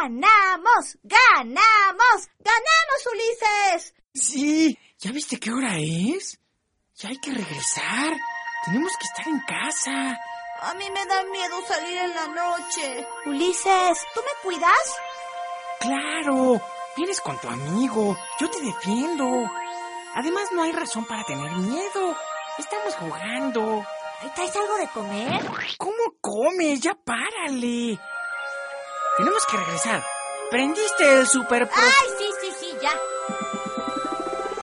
¡Ganamos! ¡Ganamos! ¡Ganamos, Ulises! Sí, ¿ya viste qué hora es? Ya hay que regresar. Tenemos que estar en casa. A mí me da miedo salir en la noche. Ulises, ¿tú me cuidas? Claro, vienes con tu amigo. Yo te defiendo. Además, no hay razón para tener miedo. Estamos jugando. ¿Traes algo de comer? ¿Cómo comes? Ya párale. Tenemos que regresar. ¿Prendiste el super... ¡Ay, sí, ya!